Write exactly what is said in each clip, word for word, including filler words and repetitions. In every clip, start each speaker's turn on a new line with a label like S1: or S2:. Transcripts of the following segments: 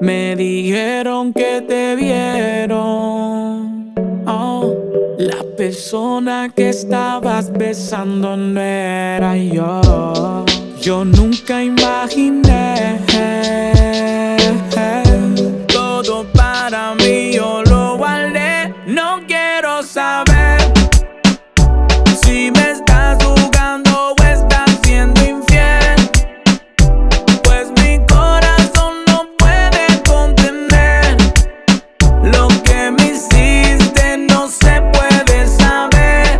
S1: Me dijeron que te vieron. Oh, la persona que estabas besando no era yo. Yo nunca imaginé. Todo para mí yo lo guardé. No quiero saber si me estás jugando o estás siendo infiel. Pues mi corazón no puede contener lo que me hiciste, no se puede saber.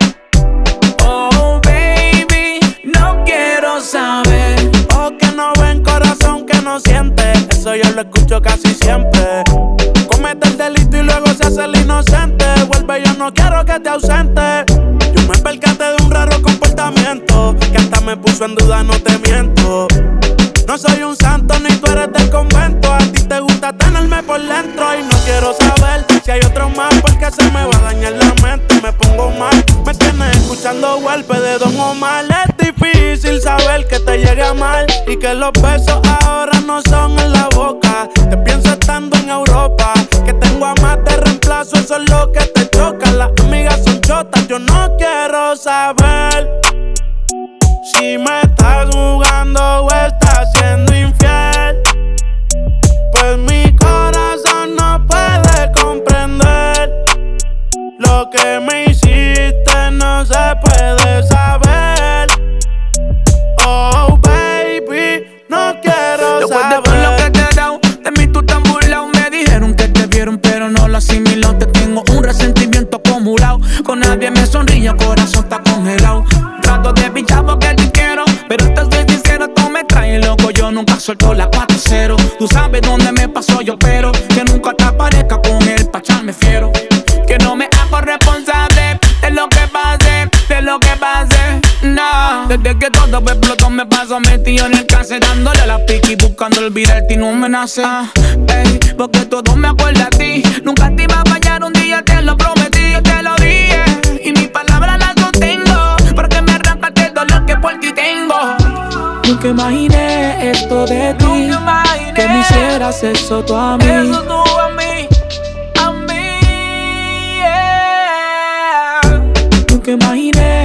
S1: Oh baby, no quiero saber.
S2: Ojos que no ven, corazón que no siente. Eso yo lo escucho casi siempre. Comete el delito y luego se hace el inocente. Vuelve, yo no quiero que te ausente. Yo me percaté de un raro comportamiento que hasta me puso en duda, no te miento. No soy un santo ni tú eres del convento. A ti te gusta tenerme por dentro y no quiero saber si hay otro más, porque se me va a dañar la mente. Me pongo mal, me tienes escuchando golpe de Don Omar. Es difícil saber que te llegue mal y que los besos ahora no son en la boca. Te pienso estando en Europa, que tengo a más de reemplazo, eso es lo que te choca. Las amigas son chotas, yo no quiero saber si me estás jugando o estás siendo infiel. Pues mi corazón no puede comprender lo que me hiciste, no se puede saber. Oh baby, no quiero
S1: Después
S2: saber.
S1: de todo lo que te he dado, de mí tú te han burlado. Me dijeron que te vieron pero no lo asimilado. Te tengo un resentimiento acumulado. Con nadie me sonríe, el corazón está congelado. Trato de pinchar porque te quiero, pero estás bien sincero, tú me traes loco. Yo nunca suelto la cuatro cero. Tú sabes dónde me pasó, yo pero que nunca te aparezca con él pa' echarme fiero. Que no me hago responsable de lo que pase, de lo que pase, no. Desde que todo explotó me paso metido en el cáncer, dándole a la piqui, buscando olvidarte y no me nace. Ah, ey, porque todo me acuerda a ti. Nunca te iba a fallar, un día te lo prometí, yo te lo dije. Y mis palabras las sostengo, porque me arrancaste el dolor que por ti tengo. Nunca imaginé esto de ti, nunca imaginé que me hicieras eso tú a mí. Eso tú a mí, a mí, yeah. Nunca imaginé